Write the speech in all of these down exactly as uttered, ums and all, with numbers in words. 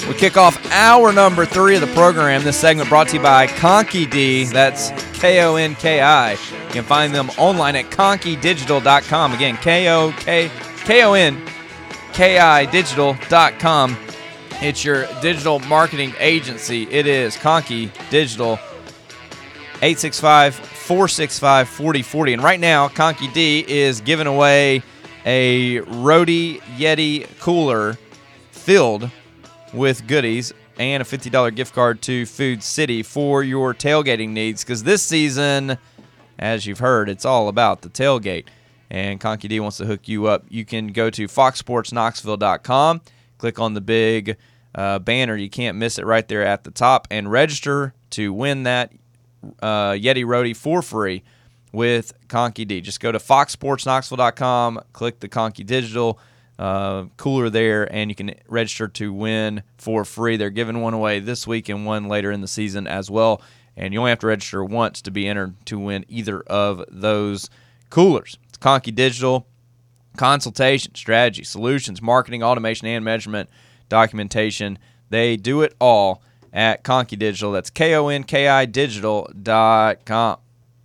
We kick off hour number three of the program. This segment brought to you by Konki D. That's K O N K I. You can find them online at konki digital dot com. Again, K O K K O N K I digital dot com. It's your digital marketing agency. It is Konki Digital, eight six five, four six five, four zero four zero. And right now, Konki D is giving away a Rode Yeti cooler filled with goodies and a fifty dollars gift card to Food City for your tailgating needs. Because this season, as you've heard, it's all about the tailgate. And Konki D wants to hook you up. You can go to fox sports knoxville dot com, click on the big uh, banner. You can't miss it right there at the top, and register to win that uh, Yeti Rode for free with Konki D. Just go to fox sports knoxville dot com, click the Konki Digital uh, cooler there, and you can register to win for free. They're giving one away this week and one later in the season as well, and you only have to register once to be entered to win either of those coolers. It's Konki Digital. Consultation, strategy, solutions, marketing, automation, and measurement documentation. They do it all at Konki Digital. That's K O N K I digital dot com.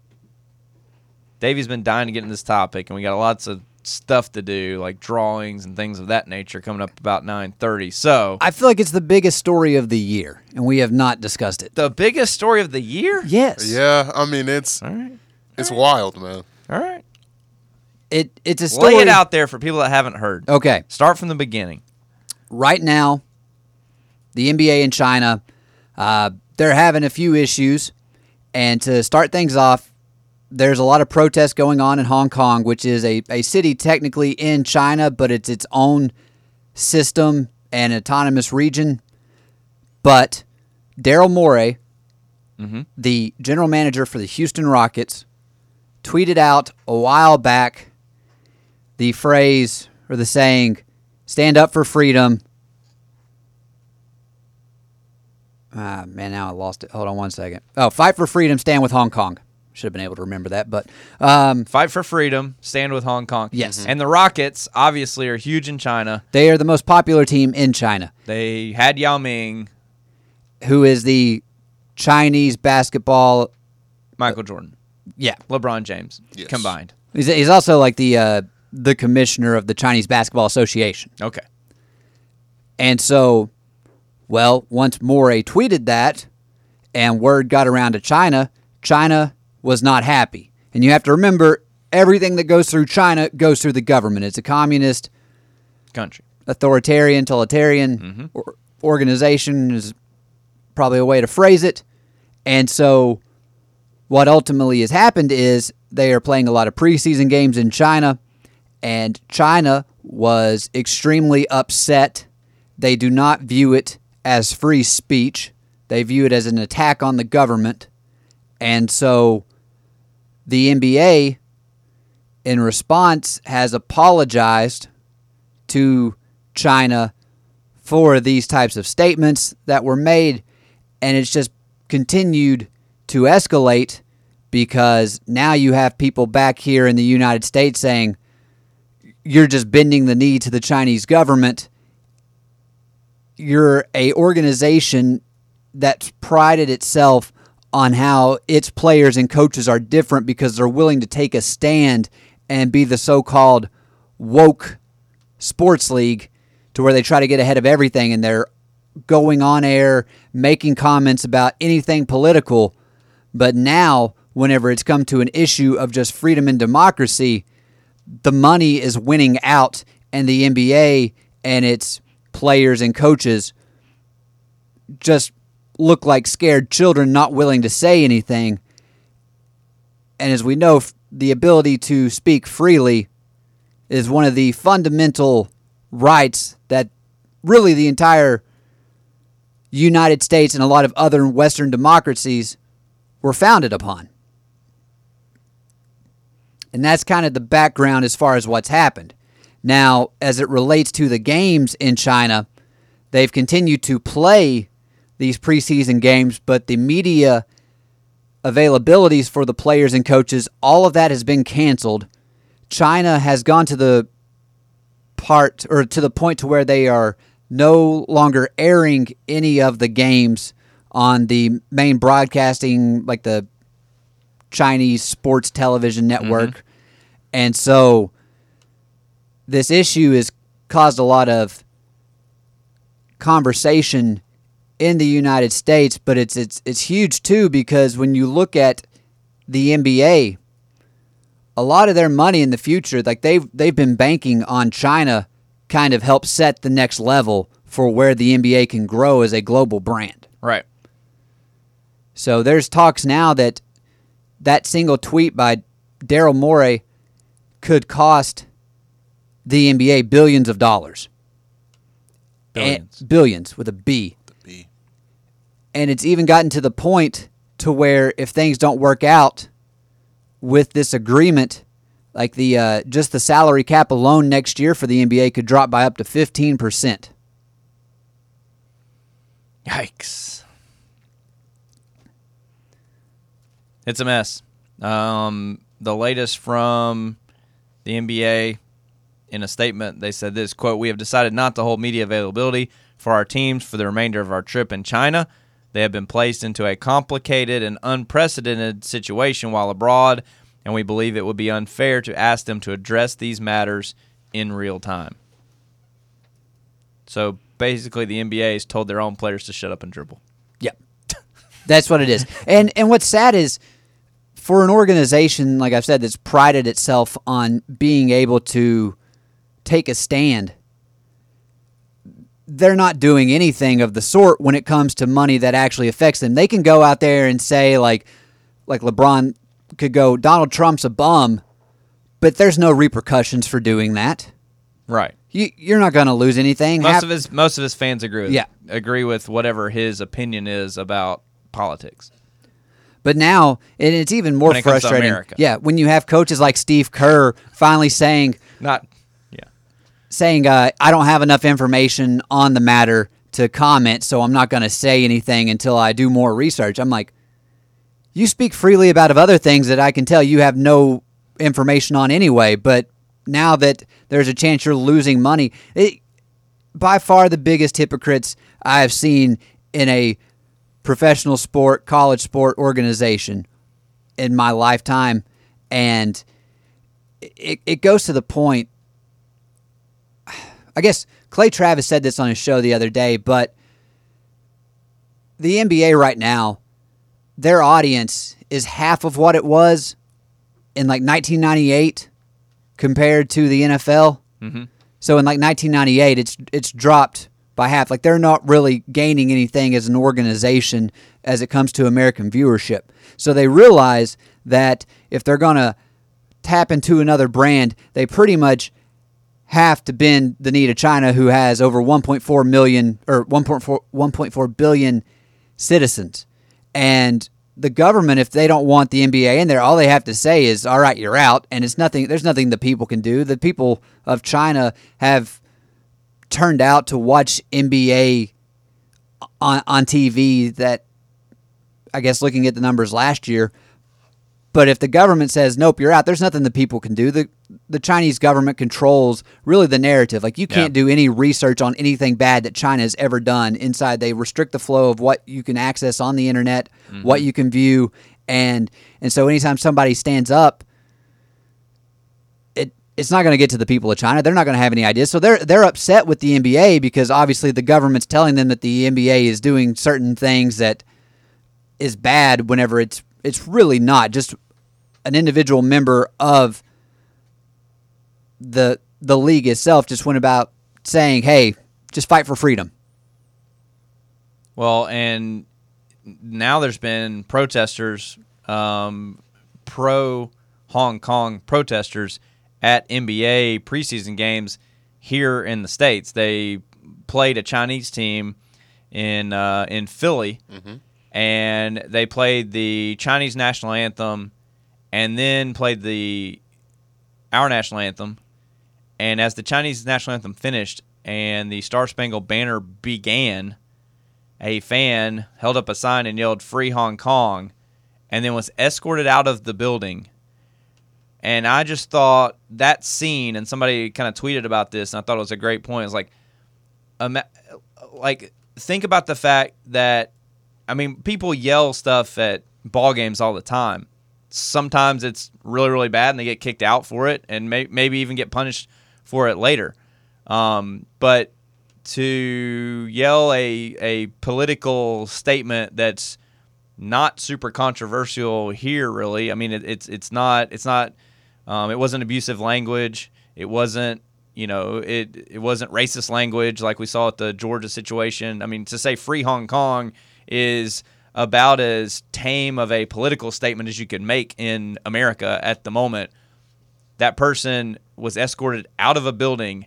Davey's been dying to get into this topic, and we got lots of stuff to do, like drawings and things of that nature, coming up about nine thirty. So I feel like it's the biggest story of the year, and we have not discussed it. The biggest story of the year? Yes. Yeah, I mean, it's All right. it's All right. wild, man. All right. It It's a story. Lay it out there for people that haven't heard. Okay. Start from the beginning. Right now, the N B A in China, uh, they're having a few issues. And to start things off, there's a lot of protests going on in Hong Kong, which is a, a city technically in China, but it's its own system and autonomous region. But Daryl Morey, Mm-hmm. the general manager for the Houston Rockets, tweeted out a while back the phrase or the saying, "Stand up for freedom." Ah, man, now I lost it. Hold on one second. Oh, fight for freedom, stand with Hong Kong. Should have been able to remember that, but um, Fight for freedom, stand with Hong Kong. Yes. Mhm. And the Rockets, obviously, are huge in China. they are the most popular team in China, They had Yao Ming, who is the Chinese basketball. Michael Jordan, Yeah, LeBron James Yes. combined. he's, he's also like the uh, the commissioner of the Chinese Basketball Association. Okay. And so, well, once Morey tweeted that and word got around to China, China was not happy. And you have to remember, everything that goes through China goes through the government. It's a communist, Country. authoritarian, totalitarian Mhm. or, organization is probably a way to phrase it. And so what ultimately has happened is they are playing a lot of preseason games in China, and China was extremely upset. They do not view it as free speech. They view it as an attack on the government. And so the N B A, in response, has apologized to China for these types of statements that were made, and it's just continued to escalate because now you have people back here in the United States saying, you're just bending the knee to the Chinese government. You're a organization that's prided itself on how its players and coaches are different because they're willing to take a stand and be the so-called woke sports league, to where they try to get ahead of everything and they're going on air, making comments about anything political. But now, whenever it's come to an issue of just freedom and democracy, the money is winning out, and the N B A and its players and coaches just look like scared children not willing to say anything. And as we know, the ability to speak freely is one of the fundamental rights that really the entire United States and a lot of other Western democracies were founded upon. And that's kind of the background as far as what's happened. Now, as it relates to the games in China, they've continued to play these preseason games, but the media availabilities for the players and coaches, all of that has been canceled. China has gone to the part or to the point to where they are no longer airing any of the games on the main broadcasting, like the Chinese sports television network. Mm-hmm. And so this issue has caused a lot of conversation in the United States, but it's it's it's huge too, because when you look at the N B A, a lot of their money in the future, like they've they've been banking on China, kind of help set the next level for where the N B A can grow as a global brand. Right. So there's talks now that that single tweet by Daryl Morey could cost the N B A billions of dollars. Billions. And, billions with a B. The B. And it's even gotten to the point to where if things don't work out with this agreement, like the uh, just the salary cap alone next year for the N B A could drop by up to fifteen percent. Yikes. It's a mess. Um, the latest from the N B A, in a statement, they said this, quote, "We have decided not to hold media availability for our teams for the remainder of our trip in China. They have been placed into a complicated and unprecedented situation while abroad, and we believe it would be unfair to ask them to address these matters in real time." So basically the N B A has told their own players to shut up and dribble. Yep. That's what it is. And and what's sad is, for an organization, like I've said, that's prided itself on being able to take a stand, they're not doing anything of the sort when it comes to money that actually affects them. They can go out there and say, like, like LeBron could go, Donald Trump's a bum, but there's no repercussions for doing that. Right. You, you're not going to lose anything. Most Half, of his most of his fans agree with Yeah. agree with whatever his opinion is about politics. But now, and it's even more When it comes to frustrating. America. Yeah, when you have coaches like Steve Kerr finally saying, Not yeah. saying, uh, I don't have enough information on the matter to comment, so I'm not going to say anything until I do more research. I'm like, you speak freely about other things that I can tell you have no information on anyway, but now that there's a chance you're losing money, it, by far the biggest hypocrites I have seen in a professional sport, college sport organization in my lifetime, and it, it goes to the point, I guess Clay Travis said this on his show the other day, but the N B A right now, their audience is half of what it was in like nineteen ninety-eight compared to the N F L. Mm-hmm. So in like nineteen ninety-eight, it's it's dropped by half. Like they're not really gaining anything as an organization as it comes to American viewership. So they realize that if they're going to tap into another brand, they pretty much have to bend the knee to China, who has over one point four million or one point four, one point four billion citizens. And the government, if they don't want the N B A in there, all they have to say is, all right, you're out. And it's nothing, there's nothing the people can do. The people of China have turned out to watch N B A on, on T V that, I guess looking at the numbers last year. But if the government says, nope, you're out, there's nothing the people can do. The the Chinese government controls really the narrative. Like you can't yeah. do any research on anything bad that China has ever done inside. They restrict the flow of what you can access on the internet, mm-hmm. what you can view. And and so anytime somebody stands up, it it's not going to get to the people of China. They're not going to have any ideas. So they're they're upset with the N B A because obviously the government's telling them that the N B A is doing certain things that is bad whenever it's it's really not. Just an individual member of the the league itself just went about saying, hey, just fight for freedom. Well, and now there's been protesters, um, pro-Hong Kong protesters at N B A preseason games here in the States. They played a Chinese team in uh, in Philly, mm-hmm. and they played the Chinese national anthem and then played the our national anthem. And as the Chinese national anthem finished and the Star Spangled Banner began, a fan held up a sign and yelled, "Free Hong Kong," and then was escorted out of the building. And I just thought that scene, and somebody kind of tweeted about this, and I thought it was a great point. It's like, like, think about the fact that, I mean, people yell stuff at ball games all the time. Sometimes it's really, really bad, and they get kicked out for it, and may, maybe even get punished for it later. Um, but to yell a a political statement that's not super controversial here, really. I mean, it, it's it's not it's not um, it wasn't abusive language. It wasn't you know it it wasn't racist language like we saw at the Georgia situation. I mean, to say free Hong Kong is about as tame of a political statement as you could make in America at the moment. That person was escorted out of a building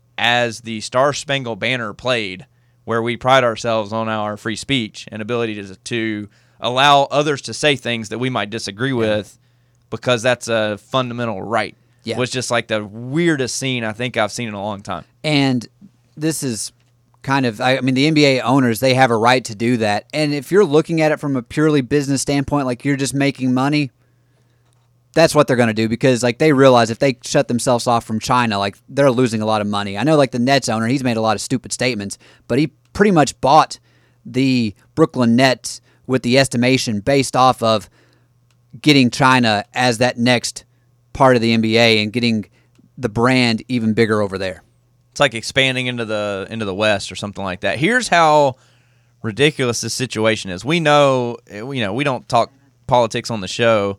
as the Star Spangled Banner played, where we pride ourselves on our free speech and ability to, to allow others to say things that we might disagree with, because that's a fundamental right. Yeah. It was just like the weirdest scene I think I've seen in a long time. And this is kind of, I mean, the N B A owners, they have a right to do that. And if you're looking at it from a purely business standpoint, like you're just making money, that's what they're going to do, because like they realize if they shut themselves off from China, like they're losing a lot of money. I know like the Nets owner, he's made a lot of stupid statements, but he pretty much bought the Brooklyn Nets with the estimation based off of getting China as that next part of the N B A and getting the brand even bigger over there. It's like expanding into the into the West or something like that. Here's how ridiculous this situation is. We know, you know, we don't talk politics on the show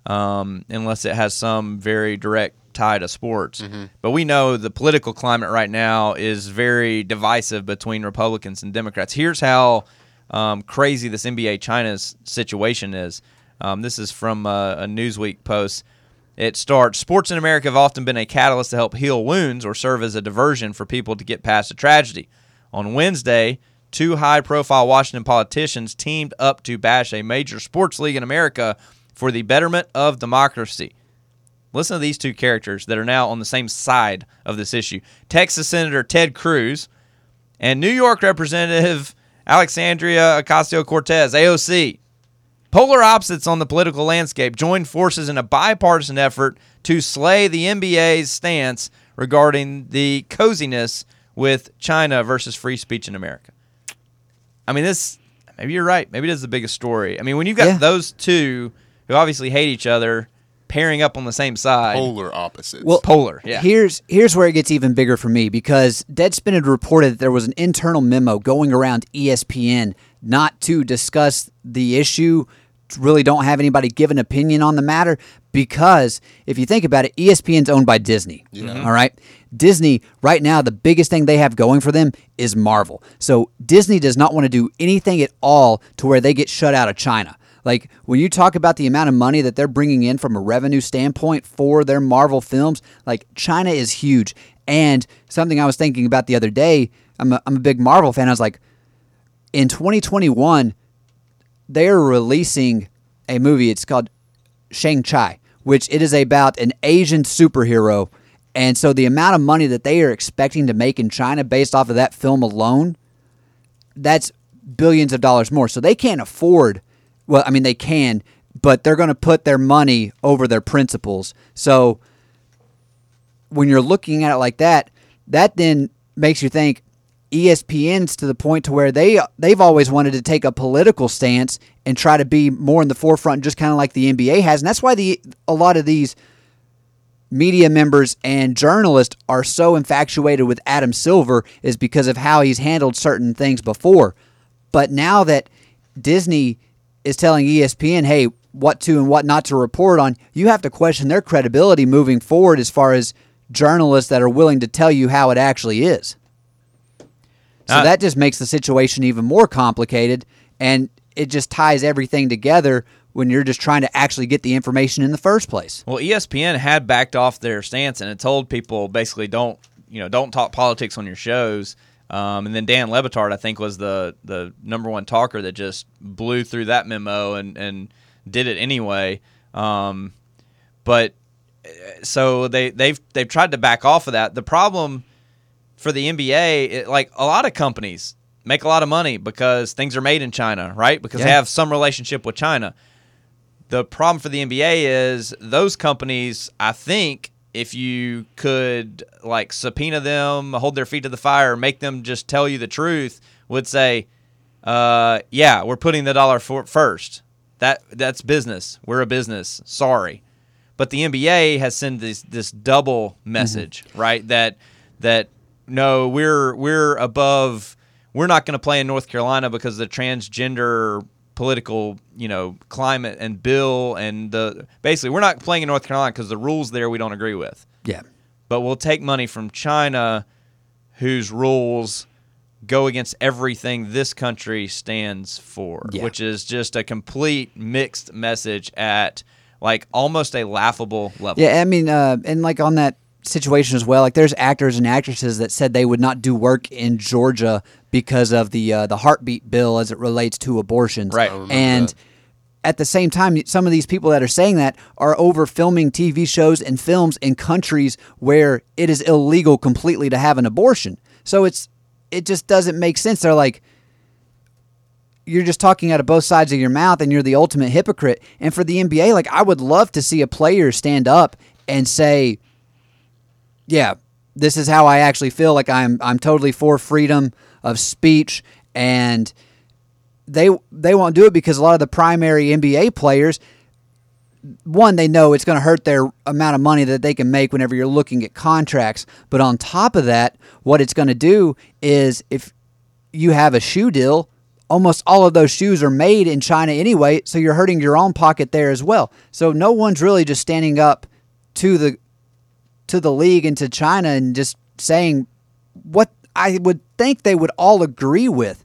um, unless it has some very direct tie to sports. Mm-hmm. But we know the political climate right now is very divisive between Republicans and Democrats. Here's how um, crazy this N B A China's situation is. Um, this is from uh, a Newsweek post. It starts, sports in America have often been a catalyst to help heal wounds or serve as a diversion for people to get past a tragedy. On Wednesday, two high-profile Washington politicians teamed up to bash a major sports league in America for the betterment of democracy. Listen to these two characters that are now on the same side of this issue. Texas Senator Ted Cruz and New York Representative Alexandria Ocasio-Cortez, A O C. Polar opposites on the political landscape joined forces in a bipartisan effort to slay the N B A's stance regarding the coziness with China versus free speech in America. I mean, this, maybe you're right. Maybe this is the biggest story. I mean, when you've got yeah. those two who obviously hate each other pairing up on the same side. Polar opposites. Well, polar, yeah. Here's, here's where it gets even bigger for me, because Deadspin had reported that there was an internal memo going around E S P N not to discuss the issue, really don't have anybody give an opinion on the matter, because if you think about it, E S P N's owned by Disney. Yeah. All right? Disney, right now, the biggest thing they have going for them is Marvel. So Disney does not want to do anything at all to where they get shut out of China. Like, when you talk about the amount of money that they're bringing in from a revenue standpoint for their Marvel films, like, China is huge. And something I was thinking about the other day, I'm a, I'm a big Marvel fan, I was like, in twenty twenty-one, they're releasing a movie. It's called Shang-Chi, which it is about an Asian superhero. And so the amount of money that they are expecting to make in China based off of that film alone, that's billions of dollars more. So they can't afford, well, I mean, they can, but they're going to put their money over their principles. So when you're looking at it like that, that then makes you think, E S P N's to the point to where they, they've always wanted to take a political stance and try to be more in the forefront, just kind of like the N B A has. And that's why the a lot of these media members and journalists are so infatuated with Adam Silver, is because of how he's handled certain things before. But now that Disney is telling E S P N, hey, what to and what not to report on, you have to question their credibility moving forward as far as journalists that are willing to tell you how it actually is. So uh, that just makes the situation even more complicated, and it just ties everything together when you're just trying to actually get the information in the first place. Well, E S P N had backed off their stance, and it told people basically don't, you know, don't talk politics on your shows. Um, and then Dan Le Batard, I think, was the, the number one talker that just blew through that memo and, and did it anyway. Um, but so they they've they've tried to back off of that. The problem for the N B A, it, like a lot of companies make a lot of money because things are made in China, right? Because yeah. they have some relationship with China. The problem for the N B A is those companies, I think, if you could like subpoena them, hold their feet to the fire, make them just tell you the truth, would say, uh, yeah, we're putting the dollar for first. That that's business. We're a business. Sorry. But the N B A has sent this this double message, mm-hmm. right? That that no, we're we're above. We're not going to play in North Carolina because of the transgender political, you know, climate and bill and the basically we're not playing in North Carolina because the rules there we don't agree with. Yeah. But we'll take money from China, whose rules go against everything this country stands for, yeah. which is just a complete mixed message at like almost a laughable level. Yeah, I mean, uh, and like on that situation as well, like there's actors and actresses that said they would not do work in Georgia because of the uh, the heartbeat bill as it relates to abortions. Right. And that. At the same time, some of these people that are saying that are over filming T V shows and films in countries where it is illegal completely to have an abortion. So it's it just doesn't make sense. They're like, you're just talking out of both sides of your mouth and you're the ultimate hypocrite. And for the N B A, like I would love to see a player stand up and say, yeah, this is how I actually feel. Like I'm I'm totally for freedom of speech, and they they won't do it because a lot of the primary N B A players, one, they know it's going to hurt their amount of money that they can make whenever you're looking at contracts. But on top of that, what it's going to do is if you have a shoe deal, almost all of those shoes are made in China anyway, so you're hurting your own pocket there as well. So no one's really just standing up to the to the league and to China and just saying what I would think they would all agree with.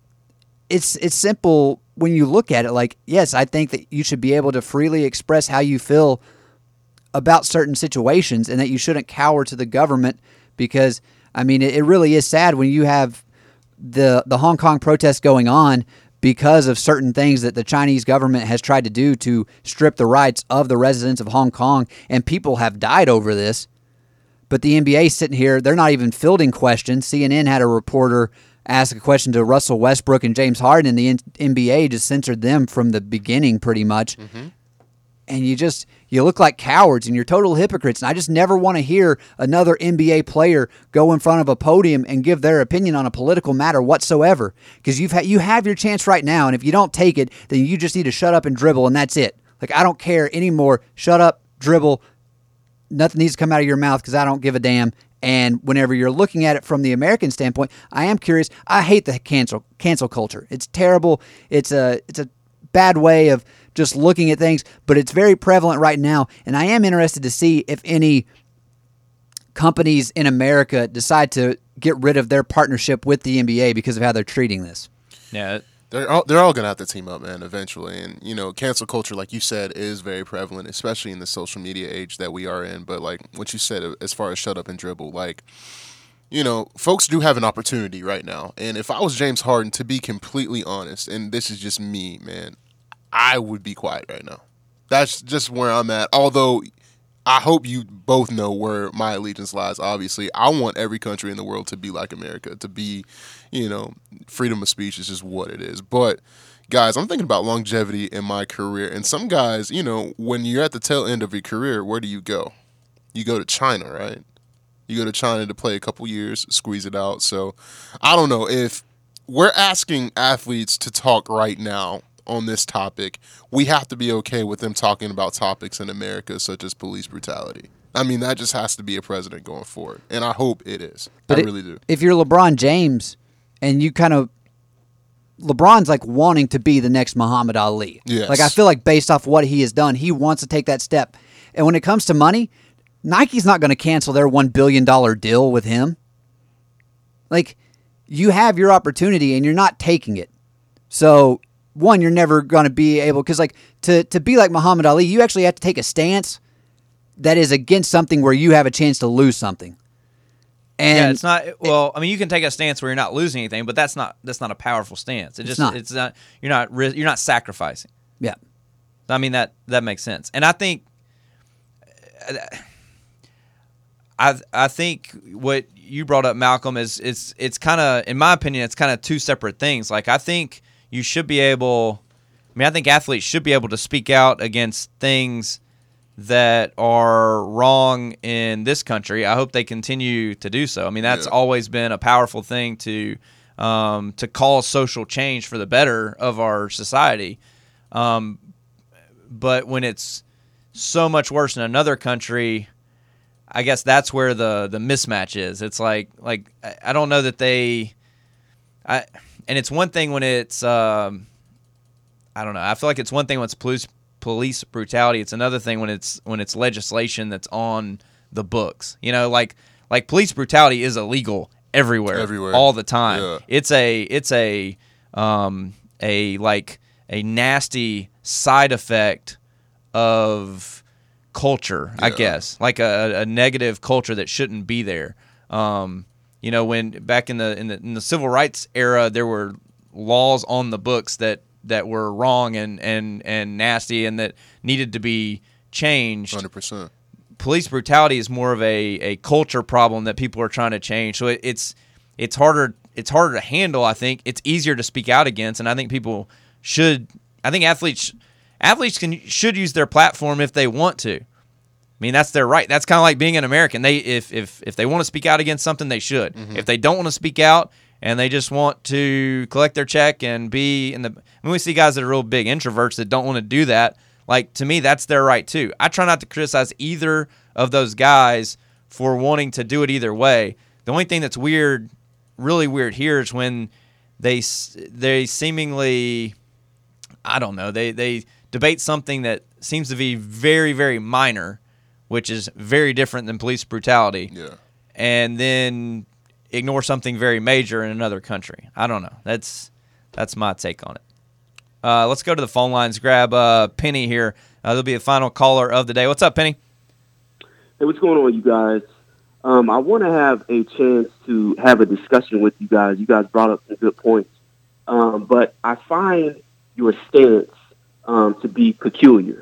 It's it's simple when you look at it. Like, yes, I think that you should be able to freely express how you feel about certain situations and that you shouldn't cower to the government because, I mean, it, it really is sad when you have the the Hong Kong protests going on because of certain things that the Chinese government has tried to do to strip the rights of the residents of Hong Kong, and people have died over this. But the N B A sitting here, they're not even fielding questions. C N N had a reporter ask a question to Russell Westbrook and James Harden, and the N B A just censored them from the beginning pretty much. Mm-hmm. And you just, you look like cowards and you're total hypocrites. And I just never want to hear another N B A player go in front of a podium and give their opinion on a political matter whatsoever. Because you've ha- you have your chance right now, and if you don't take it, then you just need to shut up and dribble, and that's it. Like, I don't care anymore. Shut up, dribble. Nothing needs to come out of your mouth because I don't give a damn. And whenever you're looking at it from the American standpoint, I am curious. I hate the cancel cancel culture. It's terrible. It's a it's a bad way of just looking at things, but it's very prevalent right now. And I am interested to see if any companies in America decide to get rid of their partnership with the N B A because of how they're treating this. Yeah. They're all, they're all going to have to team up, man, eventually. And, you know, cancel culture, like you said, is very prevalent, especially in the social media age that we are in. But, like, what you said as far as shut up and dribble, like, you know, folks do have an opportunity right now. And if I was James Harden, to be completely honest, and this is just me, man, I would be quiet right now. That's just where I'm at. Although I hope you both know where my allegiance lies, obviously. I want every country in the world to be like America, to be, you know, freedom of speech is just what it is. But, guys, I'm thinking about longevity in my career. And some guys, you know, when you're at the tail end of your career, where do you go? You go to China, right? You go to China to play a couple years, squeeze it out. So, I don't know. If we're asking athletes to talk right now on this topic, we have to be okay with them talking about topics in America such as police brutality. I mean, that just has to be a president going forward, and I hope it is. But I it, really do. If you're LeBron James and you kind of LeBron's like wanting to be the next Muhammad Ali. Yes. Like, I feel like based off what he has done, he wants to take that step. And when it comes to money, Nike's not going to cancel their one billion dollars deal with him. Like, you have your opportunity and you're not taking it. So, one, you're never going to be able, because like to, to be like Muhammad Ali, you actually have to take a stance that is against something where you have a chance to lose something. And yeah, it's not. Well, I mean, you can take a stance where you're not losing anything, but that's not that's not a powerful stance. It just it's not. It's not. You're not. You're not sacrificing. Yeah, I mean that that makes sense, and I think. I I think what you brought up, Malcolm, is it's it's kind of, in my opinion, it's kind of two separate things. Like, I think you should be able. I mean, I think athletes should be able to speak out against things that are wrong in this country, I hope they continue to do so. I mean, that's Yeah. always been a powerful thing to um, to cause social change for the better of our society. Um, but when it's so much worse in another country, I guess that's where the, the mismatch is. It's like like I don't know that they, I and it's one thing when it's um, I don't know. I feel like it's one thing when it's police police brutality. It's another thing when it's when it's legislation that's on the books. You know, like like police brutality is illegal everywhere, Everywhere. all the time. Yeah. It's a it's a um a like a nasty side effect of culture, I Yeah. guess, like a, a negative culture that shouldn't be there. Um, you know, when back in the in the in the civil rights era, there were laws on the books that, that were wrong and, and, and nasty and that needed to be changed. one hundred percent. Police brutality is more of a, a culture problem that people are trying to change. So it, it's it's harder it's harder to handle. I think it's easier to speak out against, and I think people should. I think athletes athletes can should use their platform if they want to. I mean, that's their right. That's kind of like being an American. They if if if they want to speak out against something, they should. Mm-hmm. If they don't want to speak out and they just want to collect their check and be in the, I mean, we see guys that are real big introverts that don't want to do that. Like, to me, that's their right too. I try not to criticize either of those guys for wanting to do it either way. The only thing that's weird, really weird here is when they they seemingly, I don't know, they they debate something that seems to be very, very minor, which is very different than police brutality, Yeah. and then ignore something very major in another country. I don't know. That's that's my take on it. Uh, let's go to the phone lines. Grab uh, Penny here. Uh, there'll be a final caller of the day. What's up, Penny? Hey, what's going on, you guys? Um, I want to have a chance to have a discussion with you guys. You guys brought up some good points. Um, but I find your stance um, to be peculiar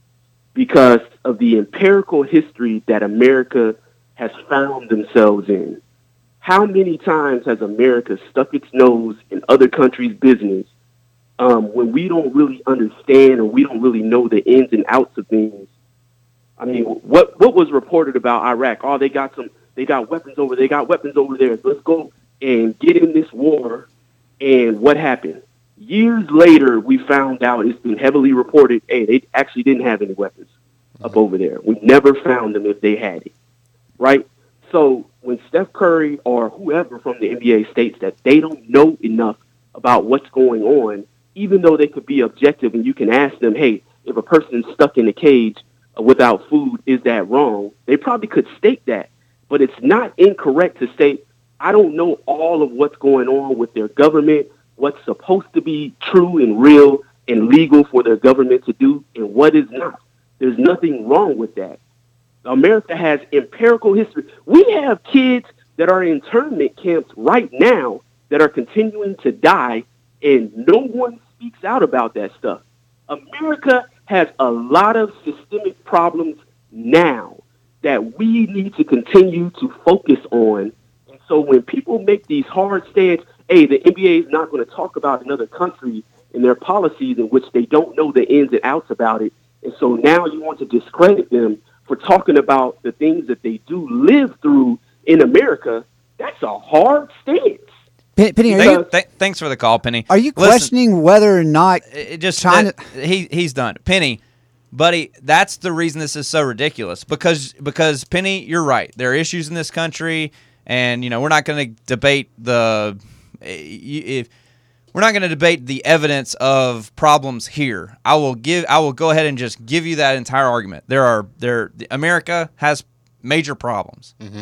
because of the empirical history that America has found themselves in. How many times has America stuck its nose in other countries' business um, when we don't really understand or we don't really know the ins and outs of things? I mean, what what was reported about Iraq? Oh, they got some, they got weapons over, they got weapons over there. Let's go and get in this war. And what happened? Years later, we found out, it's been heavily reported, hey, they actually didn't have any weapons mm-hmm. up over there. We never found them if they had it, right? So when Steph Curry or whoever from the N B A states that they don't know enough about what's going on, even though they could be objective and you can ask them, hey, if a person's stuck in a cage without food, is that wrong? They probably could state that, but it's not incorrect to state, I don't know all of what's going on with their government, what's supposed to be true and real and legal for their government to do, and what is not. There's nothing wrong with that. America has empirical history. We have kids that are in internment camps right now that are continuing to die, and no one speaks out about that stuff. America has a lot of systemic problems now that we need to continue to focus on. And so when people make these hard stands, hey, the N B A is not going to talk about another country and their policies in which they don't know the ins and outs about it. And so now you want to discredit them for talking about the things that they do live through in America. That's a hard stance. Penny, are Thank, you, th- thanks for the call, Penny. are you Listen, questioning whether or not it just China? that- he he's done. Penny, buddy, that's the reason this is so ridiculous. Because because Penny, you're right. There are issues in this country, and you know we're not going to debate the if we're not going to debate the evidence of problems here. I will give I will go ahead and just give you that entire argument. There are there America has major problems, Mm-hmm.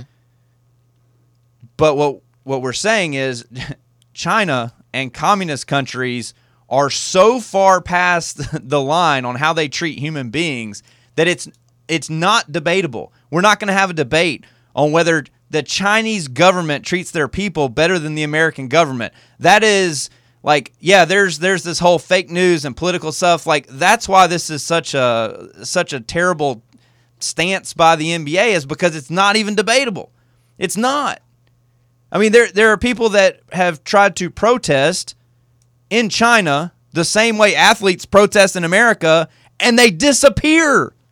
but what what we're saying is China and communist countries are so far past the line on how they treat human beings that it's it's not debatable. We're not going to have a debate on whether the Chinese government treats their people better than the American government. That is like, yeah, there's there's this whole fake news and political stuff. Like, that's why this is such a such a terrible stance by the N B A, is because it's not even debatable. It's not. I mean, there there are people that have tried to protest in China the same way athletes protest in America, and they disappear.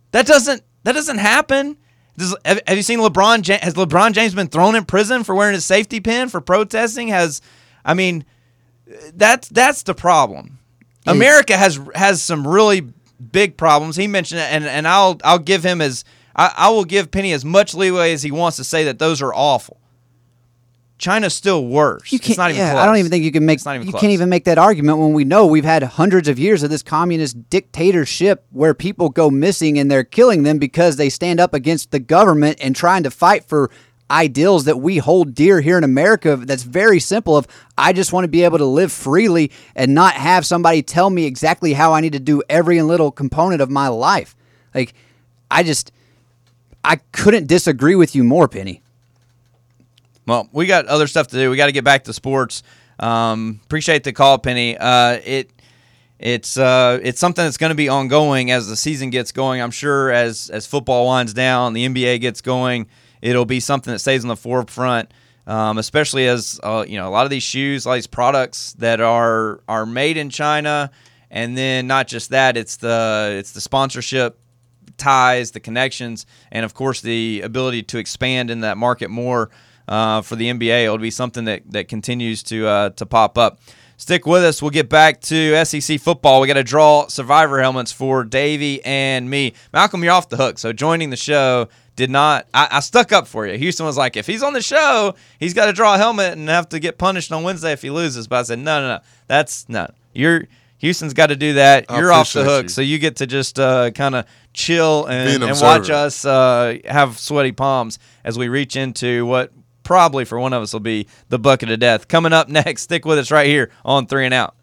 That doesn't that doesn't happen. Does, have, have you seen LeBron? Ja- has LeBron James been thrown in prison for wearing his safety pin for protesting? Has I mean, that's that's the problem. America has has some really big problems. He mentioned it, and, and I'll I'll give him as I, I will give Penny as much leeway as he wants to say that those are awful. China's still worse. You can't, it's not even yeah, close. I don't even think you can make. It's not even you close. can't even make that argument when we know we've had hundreds of years of this communist dictatorship where people go missing and they're killing them because they stand up against the government and trying to fight for ideals that we hold dear here in America. That's very simple. Of I just want to be able to live freely and not have somebody tell me exactly how I need to do every little component of my life. Like I just I couldn't disagree with you more, Penny. Well, we got other stuff to do. We got to get back to sports. Um, appreciate the call, Penny. Uh, it it's uh, it's something that's going to be ongoing as the season gets going. I'm sure as as football winds down, the N B A gets going, it'll be something that stays on the forefront. Um, especially as uh, you know, a lot of these shoes, a lot of these products that are are made in China, and then not just that, it's the it's the sponsorship ties, the connections, and of course the ability to expand in that market more. Uh, for the N B A, it'll be something that, that continues to uh, to pop up. Stick with us. We'll get back to S E C football. We got to draw Survivor helmets for Davey and me. Malcolm, you're off the hook. So joining the show did not. I, I stuck up for you. Houston was like, if he's on the show, he's got to draw a helmet and have to get punished on Wednesday if he loses. But I said, no, no, no. That's no. You're Houston's got to do that. I You're off the appreciate hook, you. so you get to just uh, kind of chill Be and, an and watch observer. us uh, have sweaty palms as we reach into what probably for one of us will be the bucket of death. Coming up next, stick with us right here on Three and Out.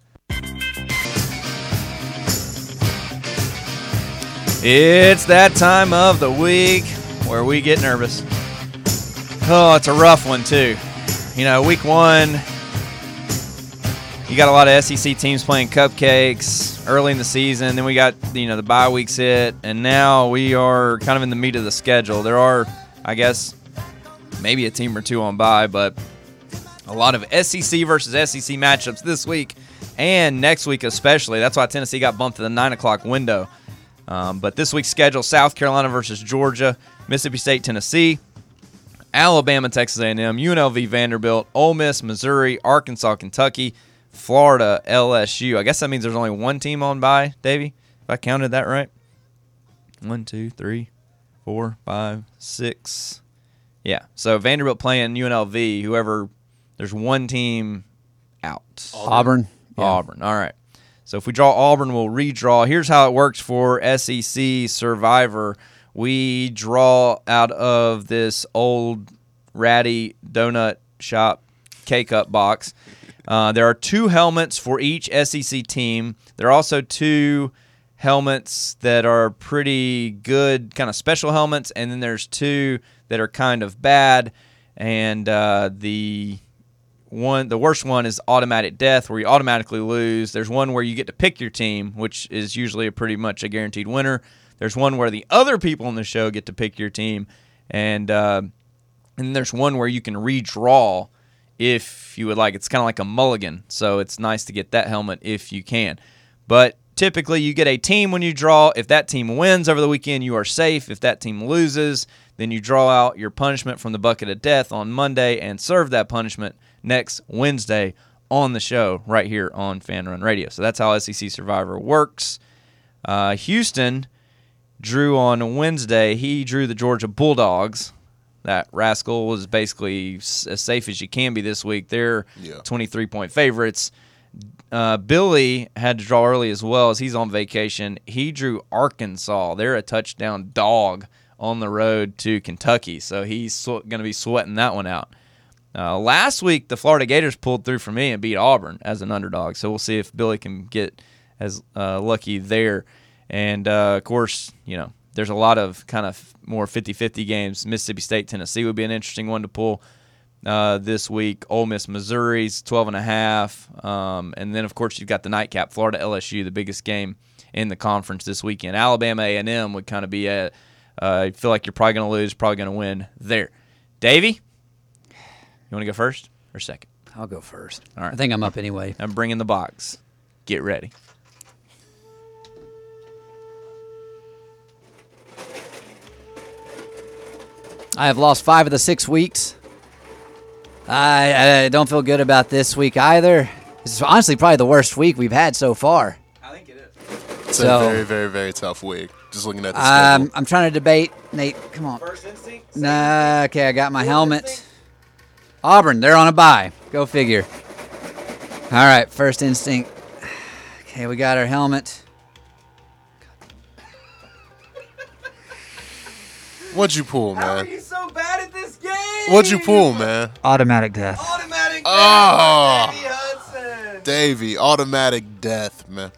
It's that time of the week where we get nervous. Oh, it's a rough one too. You know, week one, you got a lot of S E C teams playing cupcakes early in the season. Then we got, you know, the bye weeks hit, and now we are kind of in the meat of the schedule. There are, I guess, maybe a team or two on bye, but a lot of S E C versus S E C matchups this week and next week especially. That's why Tennessee got bumped to the nine o'clock window. Um, but this week's schedule, South Carolina versus Georgia, Mississippi State, Tennessee, Alabama, Texas A and M, U N L V, Vanderbilt, Ole Miss, Missouri, Arkansas, Kentucky, Florida, L S U. I guess that means there's only one team on bye, Davey, if I counted that right. One, two, three, four, five, six. Yeah, so Vanderbilt playing U N L V, whoever, there's one team out. Auburn. Yeah. Auburn, all right. So if we draw Auburn, we'll redraw. Here's how it works for S E C Survivor. We draw out of this old ratty donut shop K-Cup box. Uh, there are two helmets for each S E C team. There are also two helmets that are pretty good, kind of special helmets, and then there's two that are kind of bad, and uh, the one, the worst one is automatic death, where you automatically lose. There's one where you get to pick your team, which is usually a pretty much a guaranteed winner. There's one where the other people on the show get to pick your team, and uh, and there's one where you can redraw if you would like. It's kind of like a mulligan, so it's nice to get that helmet if you can. But typically, you get a team when you draw. If that team wins over the weekend, you are safe. If that team loses, then you draw out your punishment from the bucket of death on Monday and serve that punishment next Wednesday on the show right here on Fan Run Radio. So that's how S E C Survivor works. Uh, Houston drew on Wednesday. He drew the Georgia Bulldogs. That rascal was basically as safe as you can be this week. They're Yeah. twenty-three point favorites. Uh, Billy had to draw early as well as he's on vacation. He drew Arkansas. They're a touchdown dog on the road to Kentucky, so he's sw- going to be sweating that one out. Uh, last week, the Florida Gators pulled through for me and beat Auburn as an underdog, so we'll see if Billy can get as uh, lucky there. And, uh, of course, you know, there's a lot of kind of more fifty-fifty games. Mississippi State, Tennessee would be an interesting one to pull uh, this week. Ole Miss, Missouri's twelve and a half. Um, and then, of course, you've got the nightcap, Florida L S U, the biggest game in the conference this weekend. Alabama A and M would kind of be a uh, I feel like you're probably going to lose, probably going to win there. Davey, you want to go first or second? I'll go first. All right. I think I'm up anyway. I'm bringing the box. Get ready. I have lost five of the six weeks. I, I don't feel good about this week either. This is honestly probably the worst week we've had so far. I think it is. It's So- a very, very, very tough week. Just looking at the Um, schedule. I'm trying to debate. Nate, come on. First instinct. Nah, okay, I got my helmet. Auburn, they're on a bye. Go figure. All right, first instinct. Okay, we got our helmet. What'd you pull, How are man? you so bad at this game? What'd you pull, man? Automatic death. Automatic. Oh. Davey Hudson. Davey, automatic death, man.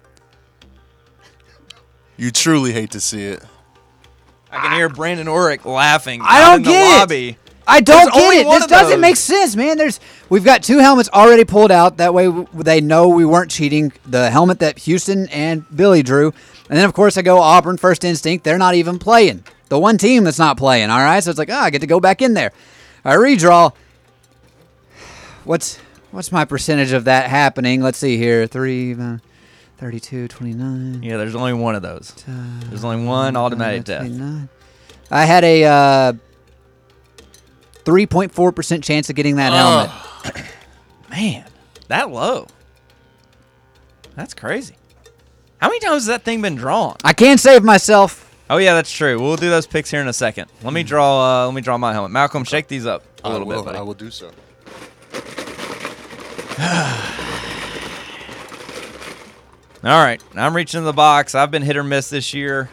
You truly hate to see it. I can hear Brandon Orick laughing. I out don't in the get it. lobby. I don't There's only get it. one This of doesn't those. make sense, man. There's we've got two helmets already pulled out. That way w- they know we weren't cheating. The helmet that Houston and Billy drew, and then of course I go Auburn first instinct. They're not even playing. The one team that's not playing. All right, so it's like, oh, I get to go back in there. I redraw. What's what's my percentage of that happening? Let's see here. Three, uh, thirty-two, twenty-nine. Yeah, there's only one of those. There's only one automatic death. twenty-nine. I had a uh, three point four percent chance of getting that helmet. Man, that low. That's crazy. How many times has that thing been drawn? I can't save myself. Oh yeah, that's true. We'll do those picks here in a second. Let me draw. Uh, let me draw my helmet. Malcolm, shake these up a I little will, bit, buddy. I will do so. All right, I'm reaching in the box. I've been hit or miss this year.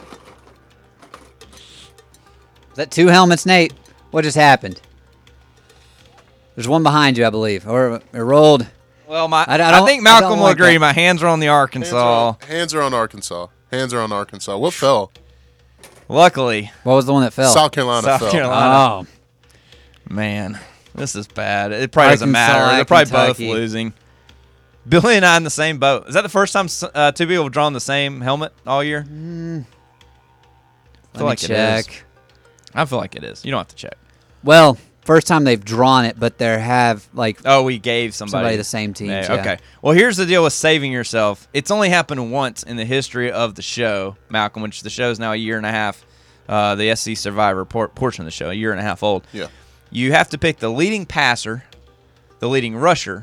Is that two helmets, Nate? What just happened? There's one behind you, I believe, or it rolled. Well, my I I, don't- think I Malcolm don't will like agree. that. My hands are on the Hands are, Arkansas. on, hands are on Arkansas. Hands are on Arkansas. What fell? Luckily, What was the one that fell? South Carolina South fell. Carolina. Oh, man, this is bad. It probably doesn't Arkansas matter. They're at probably Kentucky. both losing. Billy and I in the same boat. Is that the first time uh, two people have drawn the same helmet all year? let me feel like it is. check. I feel like it is. You don't have to check. Well, first time they've drawn it, but they have like Oh, we gave somebody, somebody the same teams. Yeah, Yeah. Okay. Well, here's the deal with saving yourself. It's only happened once in the history of the show, Malcolm, which the show is now a year and a half. Uh, the S C Survivor por- portion of the show, a year and a half old. Yeah. You have to pick the leading passer, the leading rusher,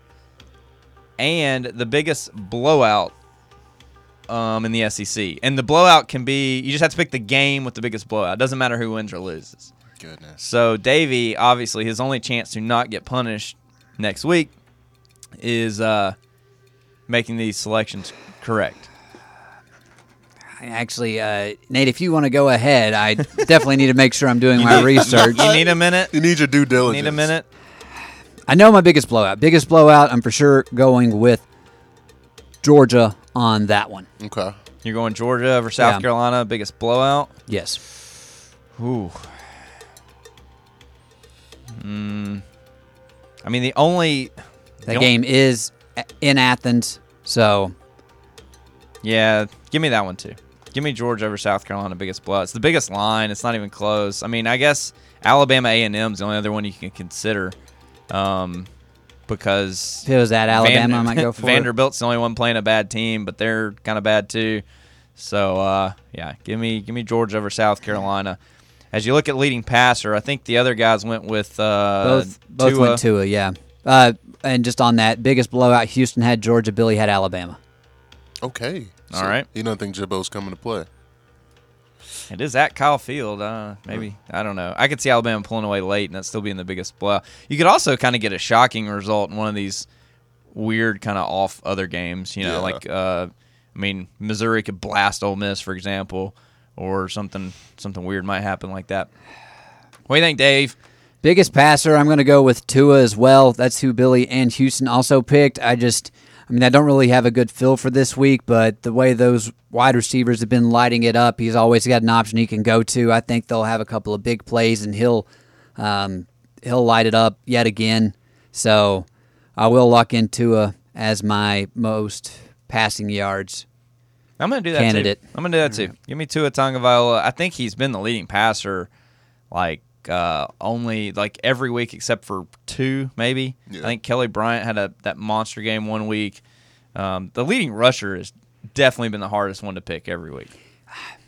and the biggest blowout um, in the S E C. And the blowout can be, you just have to pick the game with the biggest blowout. It doesn't matter who wins or loses. Goodness. So Davey, obviously, his only chance to not get punished next week is uh, making these selections correct. Actually, uh, Nate, if you want to go ahead, I definitely need to make sure I'm doing my research. You need a minute? You need your due diligence. Need a minute? I know my biggest blowout. Biggest blowout, I'm for sure going with Georgia on that one. Okay. You're going Georgia over South Yeah. Carolina, biggest blowout? Yes. Ooh. Mm. I mean, the only... That the game is a- in Athens, so Yeah, give me that one too. Give me Georgia over South Carolina, biggest blowout. It's the biggest line. It's not even close. I mean, I guess Alabama A and M is the only other one you can consider, um, because if it was at Alabama, I might go for it. Vanderbilt's the only one playing a bad team, but they're kind of bad too. So uh, yeah, give me give me Georgia over South Carolina. As you look at leading passer, I think the other guys went with uh, Both both Tua. went Tua, yeah. Uh, and just on that, biggest blowout, Houston had Georgia, Billy had Alabama. Okay. All right. You don't think Jibbo's coming to play? It is at Kyle Field. Uh, maybe. I don't know. I could see Alabama pulling away late and that still being the biggest blowout. You could also kind of get a shocking result in one of these weird kind of off other games. You know, Yeah. like, uh, I mean, Missouri could blast Ole Miss, for example, or something something weird might happen like that. What do you think, Dave? Biggest passer, I'm going to go with Tua as well. That's who Billy and Houston also picked. I just, I mean, I don't really have a good feel for this week, but the way those wide receivers have been lighting it up, he's always got an option he can go to. I think they'll have a couple of big plays, and he'll um, he'll light it up yet again. So I will lock in Tua as my most passing yards. I'm going to do that Candidate. too. I'm going to do that too. Give me Tua Tagovailoa. I think he's been the leading passer, like, uh, only like every week except for two, maybe. Yeah. I think Kelly Bryant had a that monster game one week. Um, the leading rusher has definitely been the hardest one to pick every week.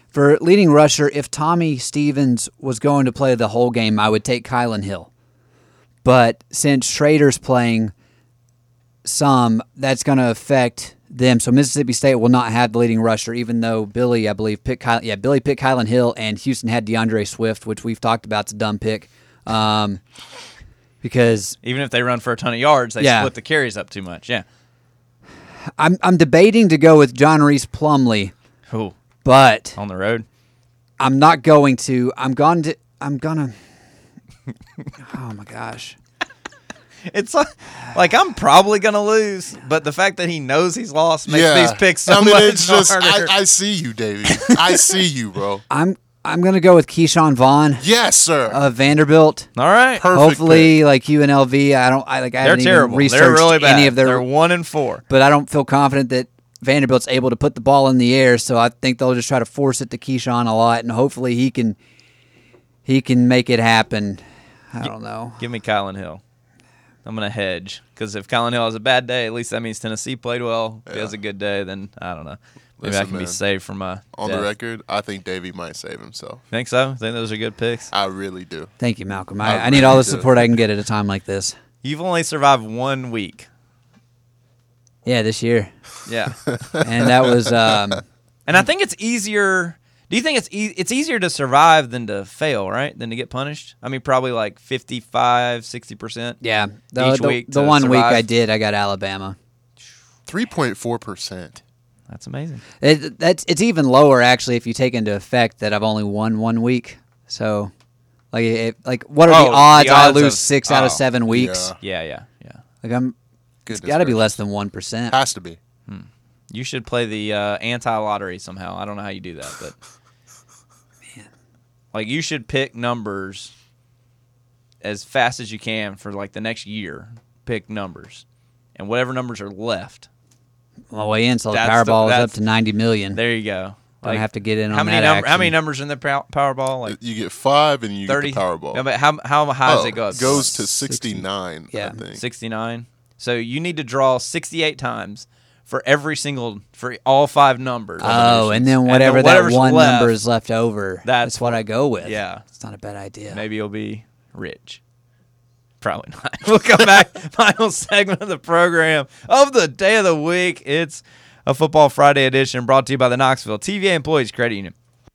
For leading rusher, if Tommy Stevens was going to play the whole game, I would take Kylan Hill. But since Schrader's playing some, that's going to affect them. So Mississippi State will not have the leading rusher, even though Billy, I believe, picked Ky- yeah, Billy picked Kylan Hill, and Houston had DeAndre Swift, which we've talked about. It's a dumb pick. Um, because Even if they run for a ton of yards, they Yeah. split the carries up too much. Yeah. I'm I'm debating to go with John Reese Plumlee, Ooh, but on the road. I'm not going to. I'm going to. I'm gonna. Oh my gosh. It's like, like I'm probably gonna lose, but the fact that he knows he's lost makes yeah. these picks so I mean, much it's just harder. I, I see you, Davey. I see you, bro. I'm I'm gonna go with Keyshawn Vaughn Yes, sir. of Vanderbilt. All right, Perfect Hopefully, like U N L V, I don't. I like. I they're haven't terrible. even researched They're really bad. any of their. They're one and four. But I don't feel confident that Vanderbilt's able to put the ball in the air. So I think they'll just try to force it to Keyshawn a lot, and hopefully he can. He can make it happen. I don't know. Give me Kylan Hill. I'm gonna hedge because if Kylan Hill has a bad day, at least that means Tennessee played well. If he Yeah. has a good day, then I don't know. Maybe Listen, I can be man. saved from my On death. the record, I think Davey might save himself. Think so? Think those are good picks? I really do. Thank you, Malcolm. I I, I need all the really do. support I can get at a time like this. You've only survived one week. Yeah, this year, Yeah, and that was. Um, and I think it's easier. Do you think it's e- it's easier to survive than to fail, right? Than to get punished? I mean, probably like fifty-five, sixty percent. yeah, the, Each the, week the to one week survive. I did, I got Alabama. three point four percent. That's amazing. It, that's it's even lower actually if you take into effect that I've only won one week. So, like, it, like what are Oh, the odds, the I odds lose of- six out of oh. seven weeks? Yeah. Yeah, yeah, yeah. Like I'm, it's Goodness got to be gracious. less than one percent. Has to be. You should play the uh, anti-lottery somehow. I don't know how you do that, but like you should pick numbers as fast as you can for like the next year. Pick numbers, and whatever numbers are left, On my way in, so the That's the- Powerball is up that's- to ninety million. there you go. Don't have to get in how on many that number, How action. many numbers in the pow- Powerball? Like You get five and you thirty. get the Powerball. No, but how how high does Oh, it go? up? goes to sixty-nine, Yeah. I think. sixty-nine. So you need to draw sixty-eight times for every single for all five numbers. Oh, and then And then whatever that whatever's one left, number is left over, that's that's, what I go with. Yeah. It's not a bad idea. Maybe you'll be rich. Probably not. We'll come back. Final segment of the program of the day of the week. It's a Football Friday edition brought to you by the Knoxville T V A Employees Credit Union.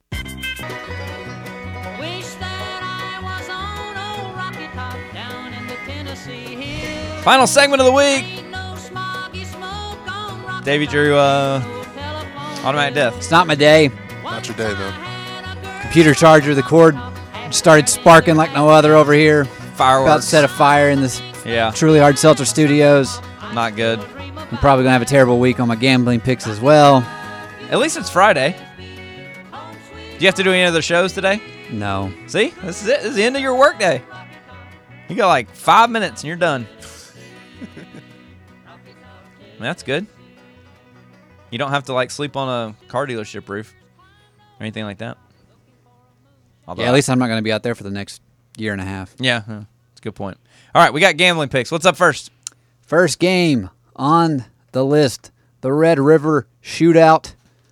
Wish that I was on old Rocky Top down in the Tennessee hills. Final segment of the week. Ain't no smoggy smoke on Rocky Davey Top, Drew, uh, no telephone automatic death. It's not my day. Not your day, man. Computer charger, the cord started sparking like no other over here. About to Fireworks. set a fire in this Yeah, Truly Hard Seltzer Studios. not good. I'm probably going to have a terrible week on my gambling picks as well. At least it's Friday. Do you have to do any other shows today? No. See, this is it. This is the end of your workday. You got like five minutes and you're done. That's good. You don't have to like sleep on a car dealership roof or anything like that. Although, Yeah, at least I'm not going to be out there for the next year and a half. yeah, yeah, that's a good point. All right, we got gambling picks. What's up first? First game on the list, the Red River Shootout.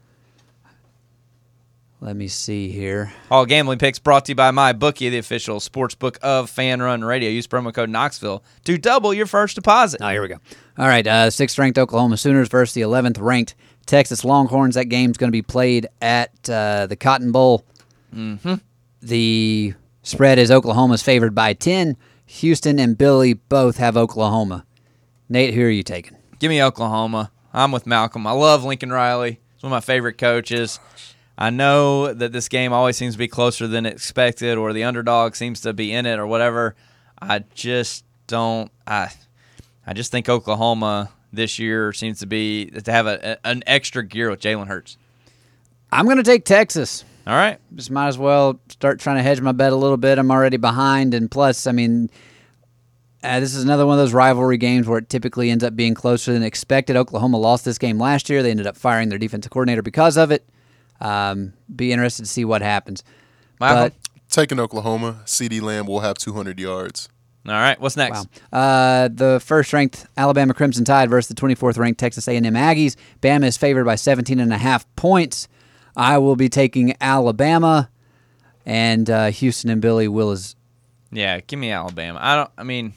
Let me see here. All gambling picks brought to you by MyBookie, the official sports book of Fan Run Radio. Use promo code Knoxville to double your first deposit. Oh, here we go. All right, uh, sixth-ranked Oklahoma Sooners versus the eleventh-ranked Texas Longhorns. That game's going to be played at uh, the Cotton Bowl. Mm-hmm. The spread is Oklahoma's favored by ten. Houston and Billy both have Oklahoma. Nate, who are you taking? Give me Oklahoma. I'm with Malcolm. I love Lincoln Riley. He's one of my favorite coaches. I know that this game always seems to be closer than expected, or the underdog seems to be in it, or whatever. I just don't. I, I just think Oklahoma this year seems to be to have a, a, an extra gear with Jalen Hurts. I'm going to take Texas. All right. Just might as well start trying to hedge my bet a little bit. I'm already behind, and plus, I mean, uh, this is another one of those rivalry games where it typically ends up being closer than expected. Oklahoma lost this game last year. They ended up firing their defensive coordinator because of it. Um, be interested to see what happens. Michael? But Taking Oklahoma, CeeDee Lamb will have two hundred yards. All right. What's next? wow, uh, the first-ranked Alabama Crimson Tide versus the twenty-fourth-ranked Texas A and M Aggies. Bama is favored by seventeen and a half points. I will be taking Alabama, and uh, Houston and Billy will is. Yeah, give me Alabama. I don't. I mean,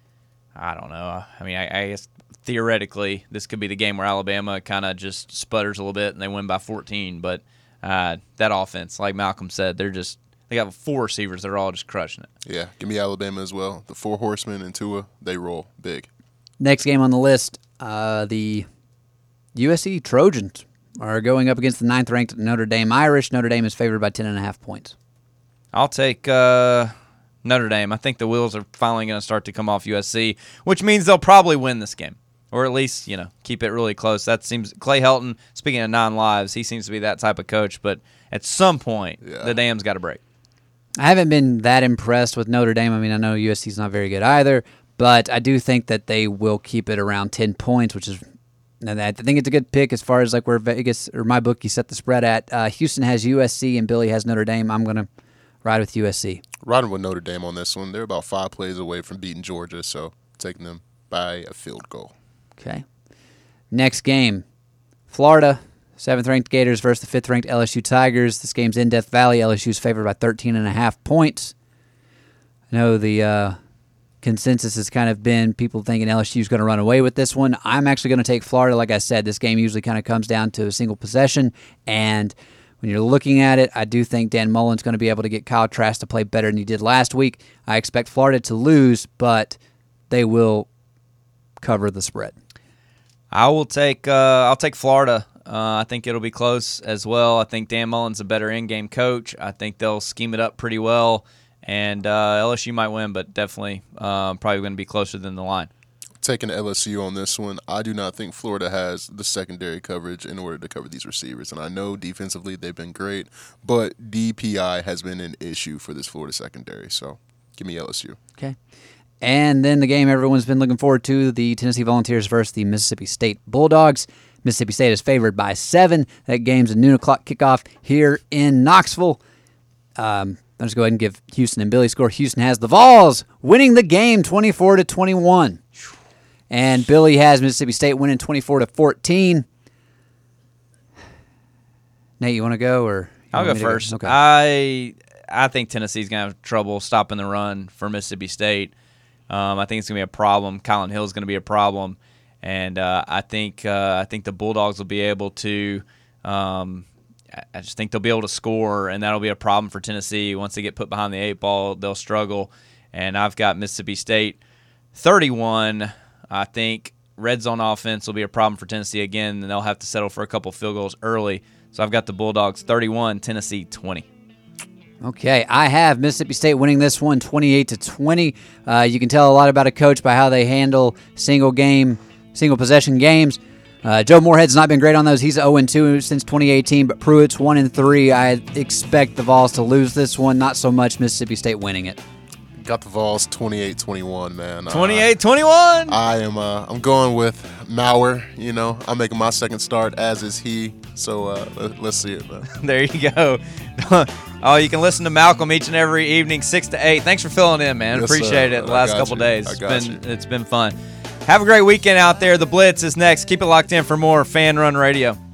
I don't know. I mean, I, I guess theoretically this could be the game where Alabama kind of just sputters a little bit and they win by fourteen. But uh, that offense, like Malcolm said, they're just they got four receivers that are all just crushing it. Yeah, give me Alabama as well. The four horsemen and Tua, they roll big. Next game on the list, uh, the U S C Trojans are going up against the ninth-ranked Notre Dame Irish. Notre Dame is favored by ten and a half points. I'll take uh, Notre Dame. I think the wheels are finally going to start to come off U S C, which means they'll probably win this game, or at least you know keep it really close. That seems Clay Helton. Speaking of non-lives, he seems to be that type of coach. But at some point, Yeah. the dam's got to break. I haven't been that impressed with Notre Dame. I mean, I know U S C's not very good either, but I do think that they will keep it around ten points, which is, and I think it's a good pick as far as like where Vegas or my bookie set the spread at. Uh, Houston has U S C and Billy has Notre Dame. I'm going to ride with U S C. Riding with Notre Dame on this one. They're about five plays away from beating Georgia, so taking them by a field goal. Okay. Next game, Florida, seventh-ranked Gators versus the fifth-ranked L S U Tigers. This game's in Death Valley. L S U's favored by thirteen and a half points. I know the uh, consensus has kind of been people thinking L S U's going to run away with this one. I'm actually going to take Florida. Like I said, this game usually kind of comes down to a single possession, and when you're looking at it, I do think Dan Mullen's going to be able to get Kyle Trask to play better than he did last week. I expect Florida to lose, but they will cover the spread. I will take. Uh, I'll take Florida. Uh, I think it'll be close as well. I think Dan Mullen's a better in-game coach. I think they'll scheme it up pretty well, and uh, L S U might win, but definitely uh, probably going to be closer than the line. Taking L S U on this one, I do not think Florida has the secondary coverage in order to cover these receivers. And I know defensively they've been great, but D P I has been an issue for this Florida secondary. So give me L S U. Okay. And then the game everyone's been looking forward to, the Tennessee Volunteers versus the Mississippi State Bulldogs. Mississippi State is favored by seven. That game's a noon o'clock kickoff here in Knoxville. Um, I'll just go ahead and give Houston and Billy score. Houston has the Vols winning the game twenty-four to twenty-one. And Billy has Mississippi State winning twenty-four to fourteen. Nate, you want to go or? I'll go first. Go? Okay. I I think Tennessee's going to have trouble stopping the run for Mississippi State. Um, I think it's going to be a problem. Colin Hill's going to be a problem, and uh, I think uh, I think the Bulldogs will be able to. Um, I just think they'll be able to score, and that'll be a problem for Tennessee. Once they get put behind the eight ball, they'll struggle. And I've got Mississippi State thirty-one. I think red zone offense will be a problem for Tennessee again, and they'll have to settle for a couple field goals early. So I've got the Bulldogs thirty-one, Tennessee twenty. Okay, I have Mississippi State winning this one twenty-eight to twenty. Uh, you can tell a lot about a coach by how they handle single game, single possession games. Uh, Joe Moorhead's not been great on those. He's oh and two since twenty eighteen, but Pruitt's one and three. I expect the Vols to lose this one, not so much Mississippi State winning it. Got the Vols twenty-eight twenty-one, man. twenty-eight twenty-one. Uh, I am uh, I'm going with Maurer, you know. I'm making my second start, as is he. So uh, let, let's see it, man. There you go. Oh, you can listen to Malcolm each and every evening, six to eight. Thanks for filling in, man. Yes, Appreciate sir. it the I last got couple you. days. I It's got been you. it's been fun. Have a great weekend out there. The Blitz is next. Keep it locked in for more Fan Run Radio.